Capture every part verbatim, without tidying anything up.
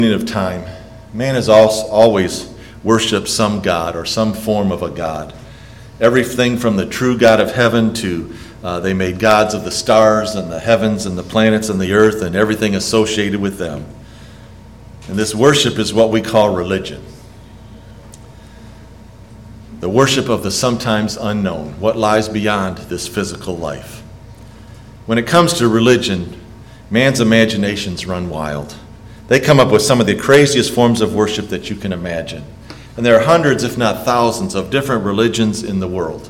Of time, man has also always worshipped some god or some form of a god. Everything from the true God of heaven to uh, they made gods of the stars and the heavens and the planets and the earth and everything associated with them. And this worship is what we call religion. The worship of the sometimes unknown, what lies beyond this physical life. When it comes to religion, man's imaginations run wild. They come up with some of the craziest forms of worship that you can imagine. And there are hundreds, if not thousands, of different religions in the world.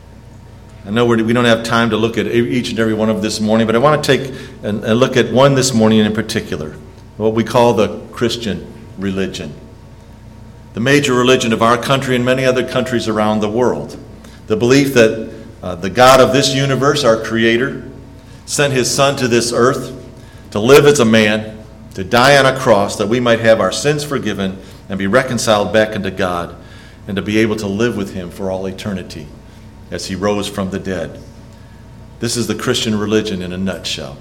I know we don't have time to look at each and every one of this morning, but I want to take a look at one this morning in particular, what we call the Christian religion. The major religion of our country and many other countries around the world. The belief that uh, the God of this universe, our Creator, sent His Son to this earth to live as a man, to die on a cross that we might have our sins forgiven and be reconciled back into God and to be able to live with Him for all eternity as He rose from the dead. This is the Christian religion in a nutshell.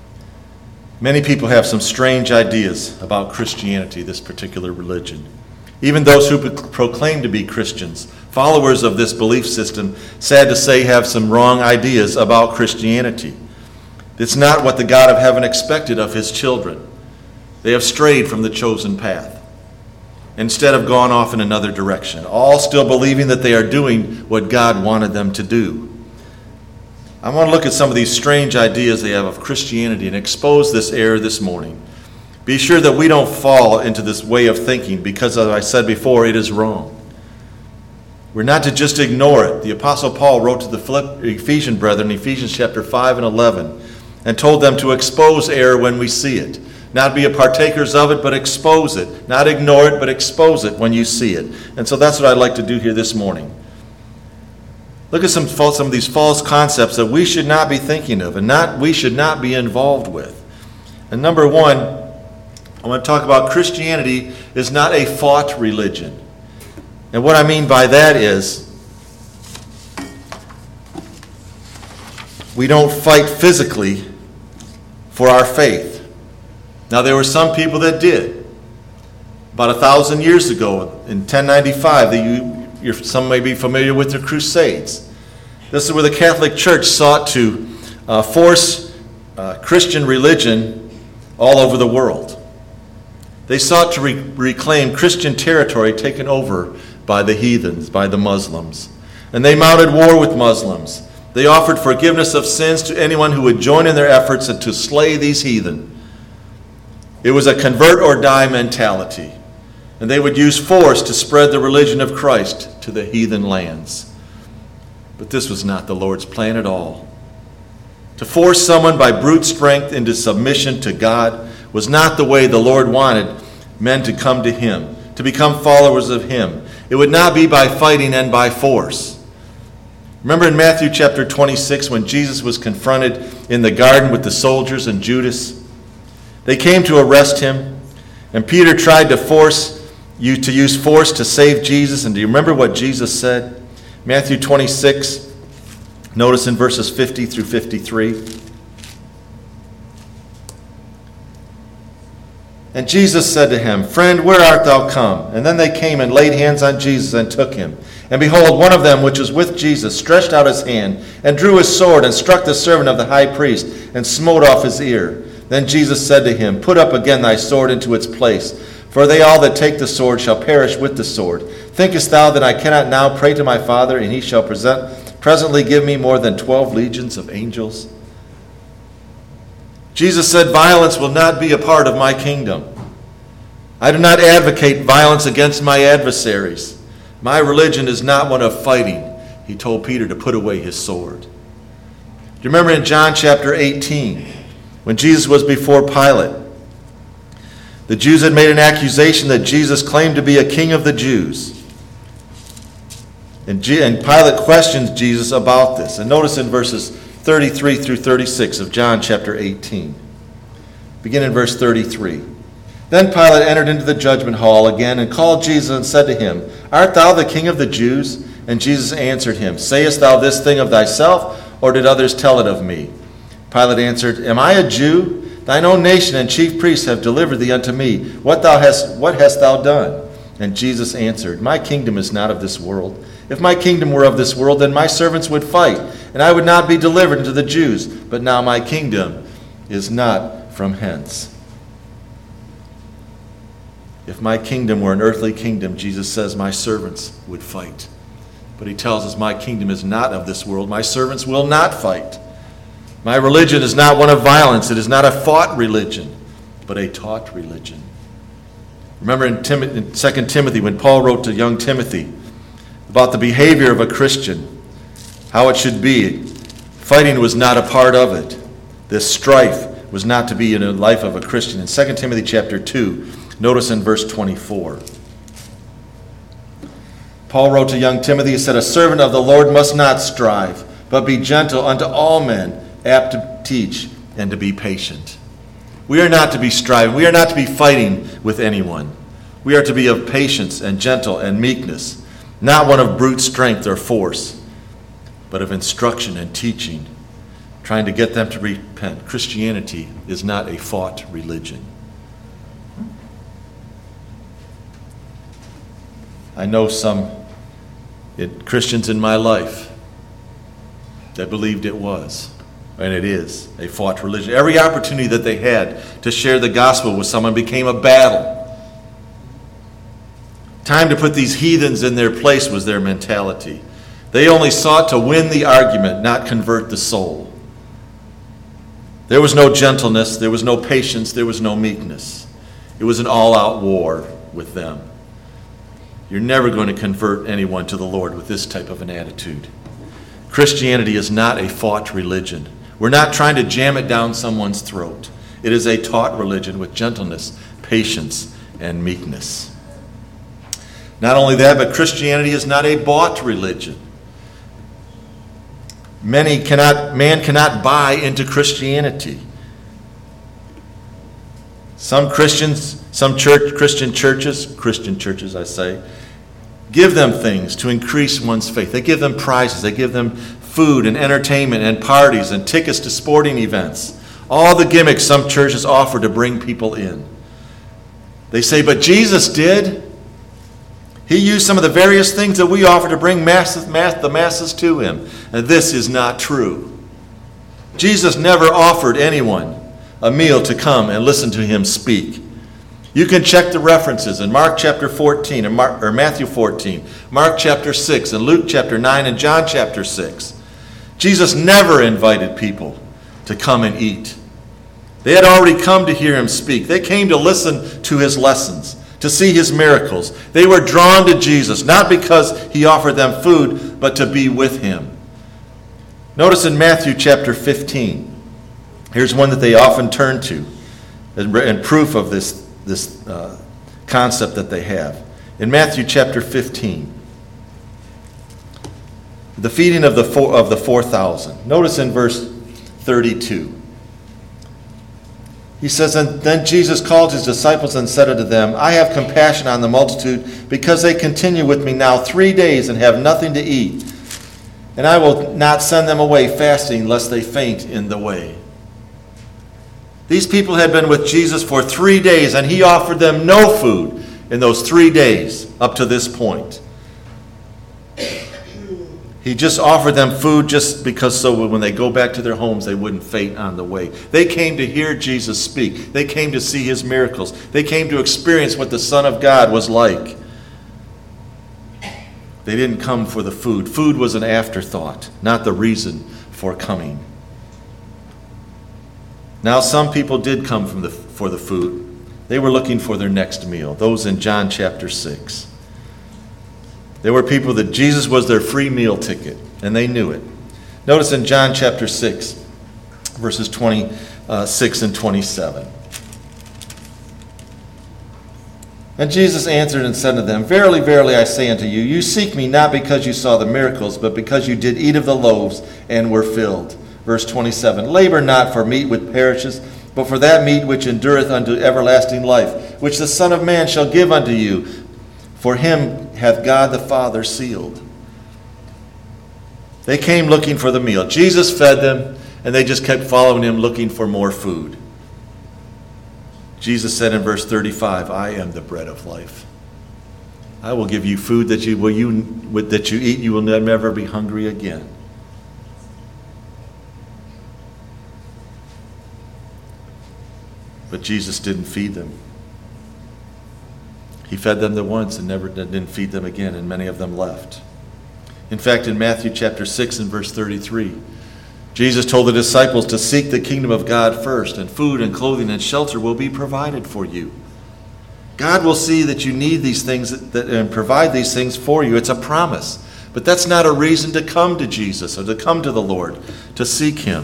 Many people have some strange ideas about Christianity, this particular religion. Even those who proclaim to be Christians, followers of this belief system, sad to say, have some wrong ideas about Christianity. It's not what the God of heaven expected of His children. They have strayed from the chosen path. Instead have gone off in another direction, all still believing that they are doing what God wanted them to do. I want to look at some of these strange ideas they have of Christianity and expose this error this morning. Be sure that we don't fall into this way of thinking because, as I said before, it is wrong. We're not to just ignore it. The Apostle Paul wrote to the Ephesian brethren in Ephesians chapter five and eleven and told them to expose error when we see it. Not be a partakers of it, but expose it. Not ignore it, but expose it when you see it. And so that's what I'd like to do here this morning. Look at some, some of these false concepts that we should not be thinking of and not we should not be involved with. And number one, I want to talk about Christianity is not a fought religion. And what I mean by that is we don't fight physically for our faith. Now, there were some people that did. About a thousand years ago, in ten ninety-five, that you, you're, some may be familiar with the Crusades. This is where the Catholic Church sought to uh, force uh, Christian religion all over the world. They sought to re- reclaim Christian territory taken over by the heathens, by the Muslims. And they mounted war with Muslims. They offered forgiveness of sins to anyone who would join in their efforts and to slay these heathen. It was a convert or die mentality. And they would use force to spread the religion of Christ to the heathen lands. But this was not the Lord's plan at all. To force someone by brute strength into submission to God was not the way the Lord wanted men to come to Him, to become followers of Him. It would not be by fighting and by force. Remember in Matthew chapter twenty-six when Jesus was confronted in the garden with the soldiers and Judas? They came to arrest Him, and Peter tried to force you to use force to save Jesus. And do you remember what Jesus said? Matthew twenty-six, notice in verses fifty through fifty-three. And Jesus said to him, "Friend, where art thou come?" And then they came and laid hands on Jesus and took him. And behold, one of them, which was with Jesus, stretched out his hand and drew his sword and struck the servant of the high priest and smote off his ear. Then Jesus said to him, "Put up again thy sword into its place, for they all that take the sword shall perish with the sword. Thinkest thou that I cannot now pray to my Father, and He shall present, presently give me more than twelve legions of angels?" Jesus said, violence will not be a part of my kingdom. I do not advocate violence against my adversaries. My religion is not one of fighting. He told Peter to put away his sword. Do you remember in John chapter eighteen, when Jesus was before Pilate? The Jews had made an accusation that Jesus claimed to be a king of the Jews. And, G- and Pilate questions Jesus about this. And notice in verses thirty-three through thirty-six of John chapter eighteen. Begin in verse thirty-three. Then Pilate entered into the judgment hall again and called Jesus and said to him, "Art thou the king of the Jews?" And Jesus answered him, "Sayest thou this thing of thyself, or did others tell it of me?" Pilate answered, "Am I a Jew? thine own nation and chief priests have delivered thee unto me. What thou hast, what hast thou done? And Jesus answered, my kingdom is not of this world. If my kingdom were of this world, then my servants would fight, and I would not be delivered unto the Jews. But now my kingdom is not from hence. If my kingdom were an earthly kingdom, Jesus says, my servants would fight. But he tells us, my kingdom is not of this world. My servants will not fight. My religion is not one of violence. It is not a fought religion, but a taught religion. Remember in, Tim- in Second Timothy, when Paul wrote to young Timothy about the behavior of a Christian, how it should be. Fighting was not a part of it. This strife was not to be in the life of a Christian. In Second Timothy chapter two, notice in verse twenty-four. Paul wrote to young Timothy, he said, a servant of the Lord must not strive, but be gentle unto all men, apt to teach and to be patient. We are not to be striving. We are not to be fighting with anyone. We are to be of patience and gentle and meekness, not one of brute strength or force, but of instruction and teaching, trying to get them to repent. Christianity is not a fought religion. I know some it, Christians in my life that believed it was, and it is, a fought religion. Every opportunity that they had to share the gospel with someone became a battle. Time to put these heathens in their place was their mentality. They only sought to win the argument, not convert the soul. There was no gentleness, there was no patience, there was no meekness. It was an all-out war with them. You're never going to convert anyone to the Lord with this type of an attitude. Christianity is not a fought religion. We're not trying to jam it down someone's throat. It is a taught religion with gentleness, patience, and meekness. Not only that, but Christianity is not a bought religion. Many cannot, man cannot buy into Christianity. Some Christians, some church, Christian churches, Christian churches I say, give them things to increase one's faith. They give them prizes. They give them food and entertainment and parties and tickets to sporting events. All the gimmicks some churches offer to bring people in. They say, but Jesus did. He used some of the various things that we offer to bring masses, mass, the masses to him. And this is not true. Jesus never offered anyone a meal to come and listen to him speak. You can check the references in Mark chapter fourteen, or, Mark, or Matthew fourteen, Mark chapter six, and Luke chapter nine, and John chapter six. Jesus never invited people to come and eat. They had already come to hear him speak. They came to listen to his lessons, to see his miracles. They were drawn to Jesus, not because he offered them food, but to be with him. Notice in Matthew chapter fifteen, here's one that they often turn to, and proof of this, this uh, concept that they have. In Matthew chapter fifteen, the feeding of the four, of the four thousand. Notice in verse thirty-two. He says, and then Jesus called his disciples and said unto them, I have compassion on the multitude, because they continue with me now three days and have nothing to eat. And I will not send them away fasting, lest they faint in the way. These people had been with Jesus for three days, and he offered them no food in those three days up to this point. He just offered them food just because so when they go back to their homes, they wouldn't faint on the way. They came to hear Jesus speak. They came to see his miracles. They came to experience what the Son of God was like. They didn't come for the food. Food was an afterthought, not the reason for coming. Now some people did come from the, for the food. They were looking for their next meal. Those in John chapter six. There were people that Jesus was their free meal ticket, and they knew it. Notice in John chapter six, verses twenty-six and twenty-seven. And Jesus answered and said to them, Verily, verily, I say unto you, you seek me not because you saw the miracles, but because you did eat of the loaves and were filled. Verse twenty-seven, Labor not for meat which perishes, but for that meat which endureth unto everlasting life, which the Son of Man shall give unto you. For him hath God the Father sealed. They came looking for the meal. Jesus fed them, and they just kept following him looking for more food. Jesus said in verse thirty-five, I am the bread of life. I will give you food that you, will you, that you eat, you will never be hungry again. But Jesus didn't feed them. He fed them the once and never didn't feed them again, and many of them left. In fact, in Matthew chapter six and verse thirty-three, Jesus told the disciples to seek the kingdom of God first, and food and clothing and shelter will be provided for you. God will see that you need these things that, that, and provide these things for you. It's a promise. But that's not a reason to come to Jesus or to come to the Lord, to seek him.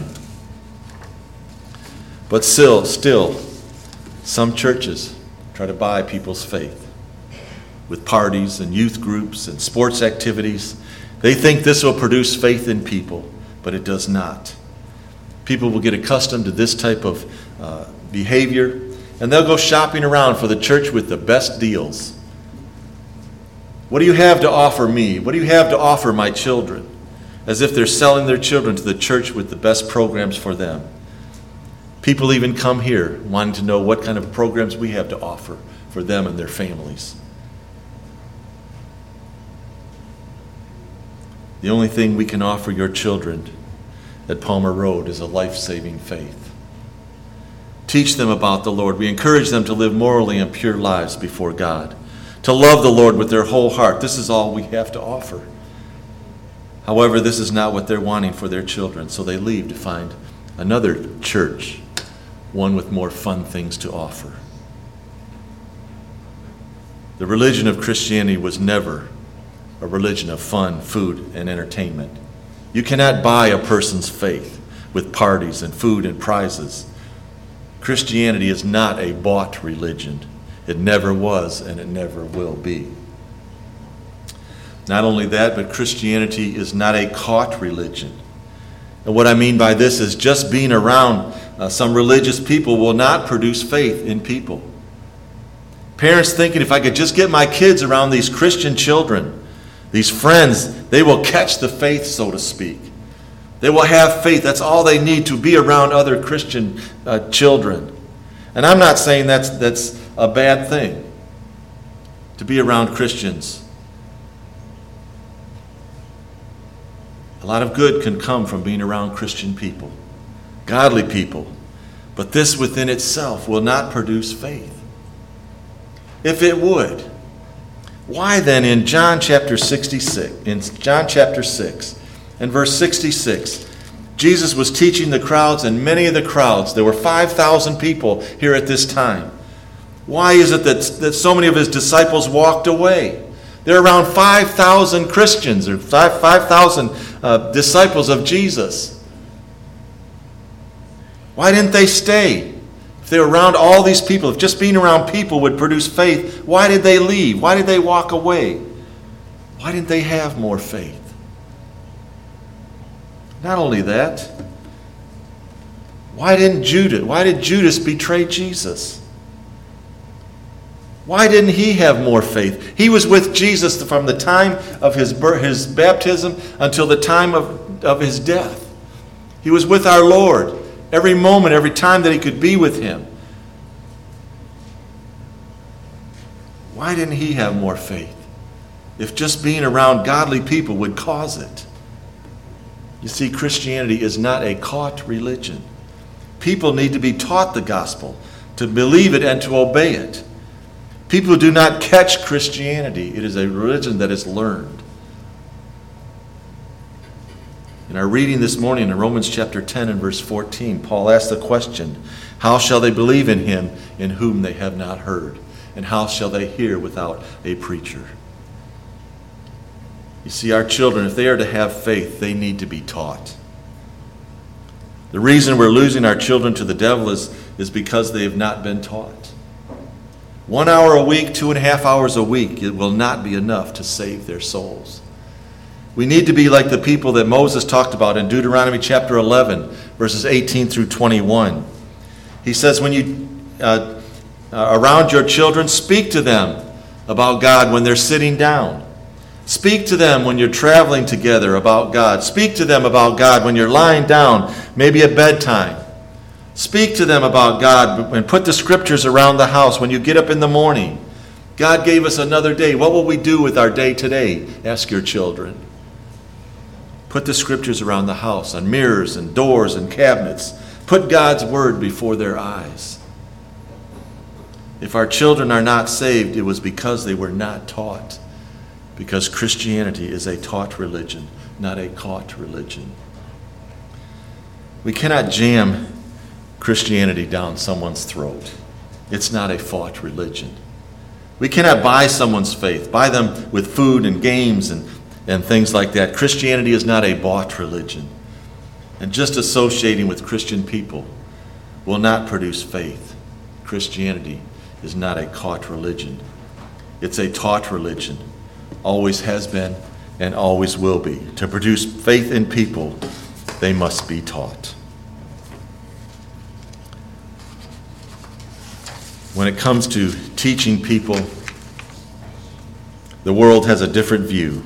But still, still, some churches try to buy people's faith with parties and youth groups and sports activities. They think this will produce faith in people, but it does not. People will get accustomed to this type of uh, behavior, and they'll go shopping around for the church with the best deals. What do you have to offer me? What do you have to offer my children? As if they're selling their children to the church with the best programs for them. People even come here wanting to know what kind of programs we have to offer for them and their families. The only thing we can offer your children at Palmer Road is a life-saving faith. Teach them about the Lord. We encourage them to live morally and pure lives before God, to love the Lord with their whole heart. This is all we have to offer. However, this is not what they're wanting for their children, so they leave to find another church, one with more fun things to offer. The religion of Christianity was never a religion of fun, food, and entertainment. You cannot buy a person's faith with parties and food and prizes. Christianity is not a bought religion. It never was, and it never will be. Not only that, but Christianity is not a caught religion. And what I mean by this is just being around uh, some religious people will not produce faith in people. Parents thinking, if I could just get my kids around these Christian children, these friends, they will catch the faith, so to speak. They will have faith. That's all they need to be around other Christian uh, children. And I'm not saying that's, that's a bad thing, to be around Christians. A lot of good can come from being around Christian people, godly people. But this within itself will not produce faith. If it would, why then in John chapter sixty-six, in John chapter six, and verse sixty-six, Jesus was teaching the crowds, and many of the crowds, there were five thousand people here at this time. Why is it that, that so many of his disciples walked away? There are around five thousand Christians, or five thousand uh, disciples of Jesus. Why didn't they stay? If they were around all these people, if just being around people would produce faith, why did they leave? Why did they walk away? Why didn't they have more faith? Not only that, why didn't Judas, why did Judas betray Jesus? Why didn't he have more faith? He was with Jesus from the time of his birth, his baptism until the time of, of his death. He was with our Lord every moment, every time that he could be with him. Why didn't he have more faith? If just being around godly people would cause it. You see, Christianity is not a caught religion. People need to be taught the gospel, to believe it and to obey it. People do not catch Christianity. It is a religion that is learned. In our reading this morning in Romans chapter ten and verse fourteen, Paul asked the question, how shall they believe in him in whom they have not heard? And how shall they hear without a preacher? You see, our children, if they are to have faith, they need to be taught. The reason we're losing our children to the devil is, is because they have not been taught. One hour a week, two and a half hours a week, it will not be enough to save their souls. We need to be like the people that Moses talked about in Deuteronomy chapter eleven, verses eighteen through twenty-one. He says, when you, uh, uh, around your children, speak to them about God when they're sitting down. Speak to them when you're traveling together about God. Speak to them about God when you're lying down, maybe at bedtime. Speak to them about God and put the scriptures around the house when you get up in the morning. God gave us another day. What will we do with our day today? Ask your children. Put the scriptures around the house, on mirrors and doors and cabinets. Put God's word before their eyes. If our children are not saved, it was because they were not taught. Because Christianity is a taught religion, not a caught religion. We cannot jam Christianity down someone's throat. It's not a fought religion. We cannot buy someone's faith, buy them with food and games and, and things like that. Christianity is not a bought religion. And just associating with Christian people will not produce faith. Christianity is not a caught religion. It's a taught religion. Always has been and always will be. To produce faith in people, they must be taught. When it comes to teaching people, the world has a different view.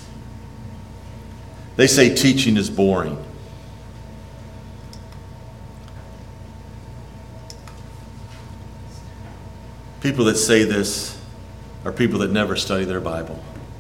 They say teaching is boring. People that say this are people that never study their Bible.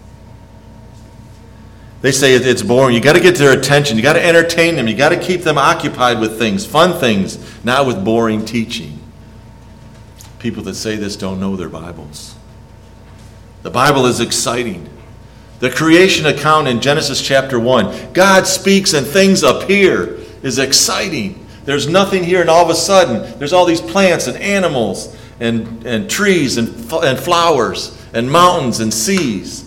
They say it's boring. You got to get their attention. You got to entertain them. You got to keep them occupied with things, fun things, not with boring teaching. People that say this don't know their Bibles. The Bible is exciting. The creation account in Genesis chapter one, God speaks and things appear, is exciting. There's nothing here, and all of a sudden, there's all these plants and animals and, and trees and, and flowers and mountains and seas.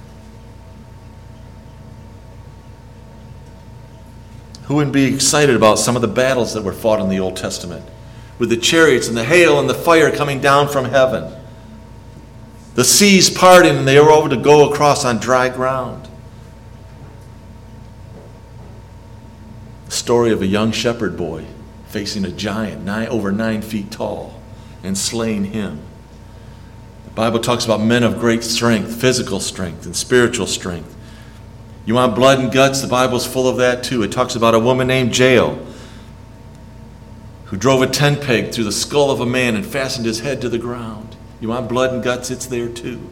Who wouldn't be excited about some of the battles that were fought in the Old Testament? With the chariots and the hail and the fire coming down from heaven. The seas parting and they were able to go across on dry ground. The story of a young shepherd boy facing a giant nine, over nine feet tall and slaying him. The Bible talks about men of great strength, physical strength and spiritual strength. You want blood and guts? The Bible's full of that too. It talks about a woman named Jael who drove a tent peg through the skull of a man and fastened his head to the ground. You want blood and guts? It's there too.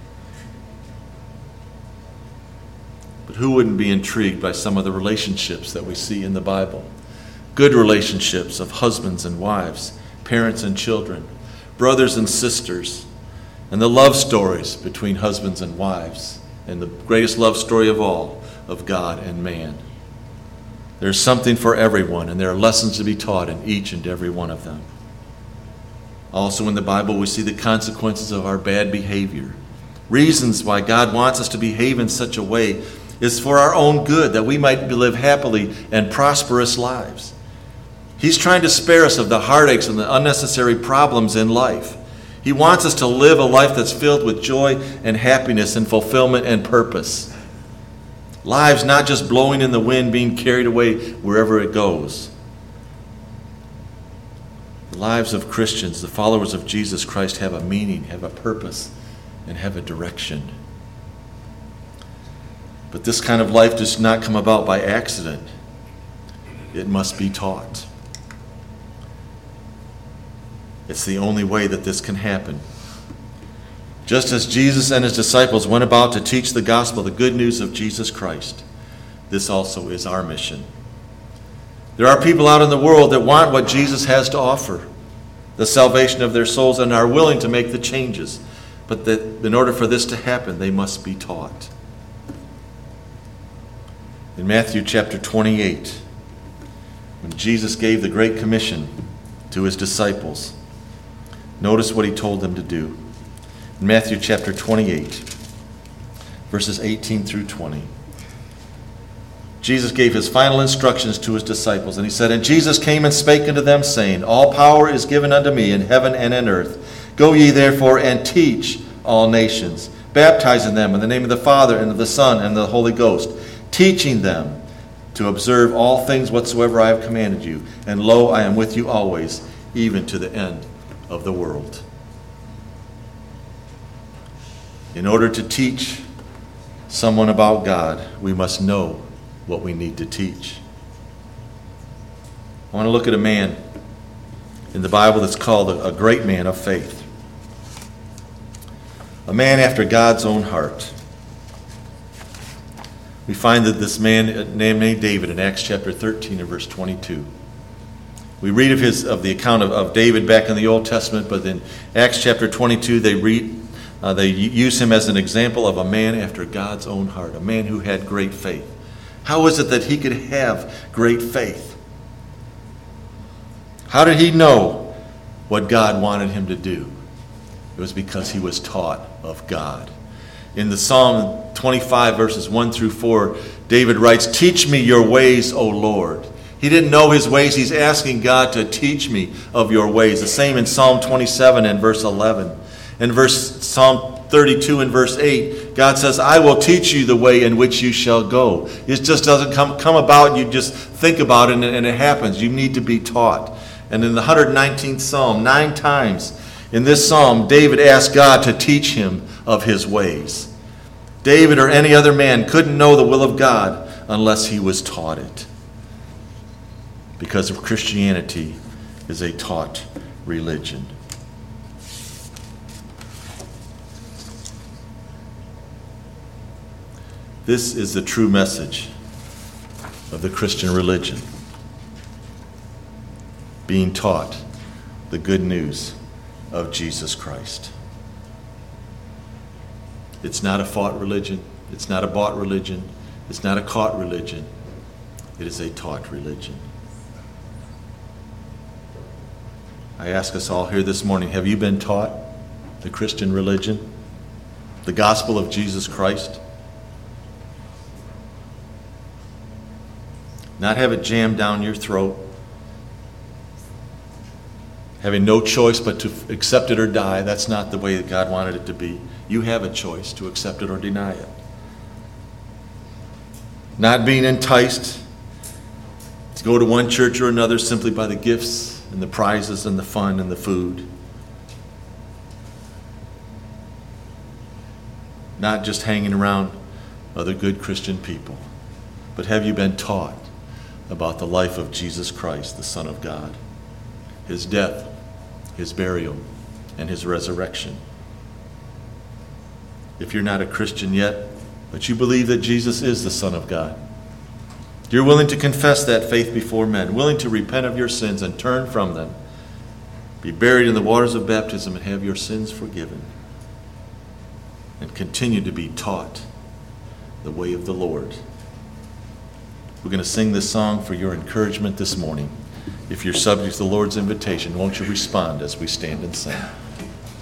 But who wouldn't be intrigued by some of the relationships that we see in the Bible? Good relationships of husbands and wives, parents and children, brothers and sisters, and the love stories between husbands and wives, and the greatest love story of all, of God and man. There's something for everyone, and there are lessons to be taught in each and every one of them. Also in the Bible, we see the consequences of our bad behavior. Reasons why God wants us to behave in such a way is for our own good, that we might live happily and prosperous lives. He's trying to spare us of the heartaches and the unnecessary problems in life. He wants us to live a life that's filled with joy and happiness and fulfillment and purpose. Lives not just blowing in the wind, being carried away wherever it goes. The lives of Christians, the followers of Jesus Christ, have a meaning, have a purpose, and have a direction. But this kind of life does not come about by accident. It must be taught. It's the only way that this can happen. Just as Jesus and his disciples went about to teach the gospel, the good news of Jesus Christ, this also is our mission. There are people out in the world that want what Jesus has to offer, the salvation of their souls, and are willing to make the changes. But that in order for this to happen, they must be taught. In Matthew chapter twenty-eight, when Jesus gave the Great Commission to his disciples, notice what he told them to do. In Matthew chapter twenty-eight, verses eighteen through twenty. Jesus gave his final instructions to his disciples, and he said, "And Jesus came and spake unto them, saying, All power is given unto me in heaven and in earth. Go ye therefore and teach all nations, baptizing them in the name of the Father and of the Son and of the Holy Ghost, teaching them to observe all things whatsoever I have commanded you. And lo, I am with you always, even to the end of the world." In order to teach someone about God, we must know what we need to teach. I want to look at a man in the Bible that's called a, a great man of faith. A man after God's own heart. We find that this man named David in Acts chapter thirteen and verse twenty-two. We read of his of the account of, of David back in the Old Testament, but in Acts chapter twenty-two they read uh, they use him as an example of a man after God's own heart, a man who had great faith. How is it that he could have great faith? How did he know what God wanted him to do? It was because he was taught of God. In the Psalm twenty-five, verses one through four, David writes, "Teach me your ways, O Lord." He didn't know his ways. He's asking God to teach me of your ways. The same in Psalm twenty-seven and verse eleven. In verse Psalm thirty-two and verse eight, God says, "I will teach you the way in which you shall go." It just doesn't come, come about. You just think about it and, and it happens. You need to be taught. And in the one hundred nineteenth Psalm, nine times in this psalm, David asked God to teach him of his ways. David or any other man couldn't know the will of God unless he was taught it. Because of Christianity is a taught religion. This is the true message of the Christian religion. Being taught the good news of Jesus Christ. It's not a fought religion. It's not a bought religion. It's not a caught religion. It is a taught religion. I ask us all here this morning, have you been taught the Christian religion? The gospel of Jesus Christ? Not have it jammed down your throat. Having no choice but to accept it or die. That's not the way that God wanted it to be. You have a choice to accept it or deny it. Not being enticed to go to one church or another simply by the gifts and the prizes and the fun and the food. Not just hanging around other good Christian people. But have you been taught about the life of Jesus Christ, the Son of God? His death, his burial, and his resurrection. If you're not a Christian yet, but you believe that Jesus is the Son of God, you're willing to confess that faith before men, willing to repent of your sins and turn from them, be buried in the waters of baptism and have your sins forgiven, and continue to be taught the way of the Lord. We're going to sing this song for your encouragement this morning. If you're subject to the Lord's invitation, won't you respond as we stand and sing?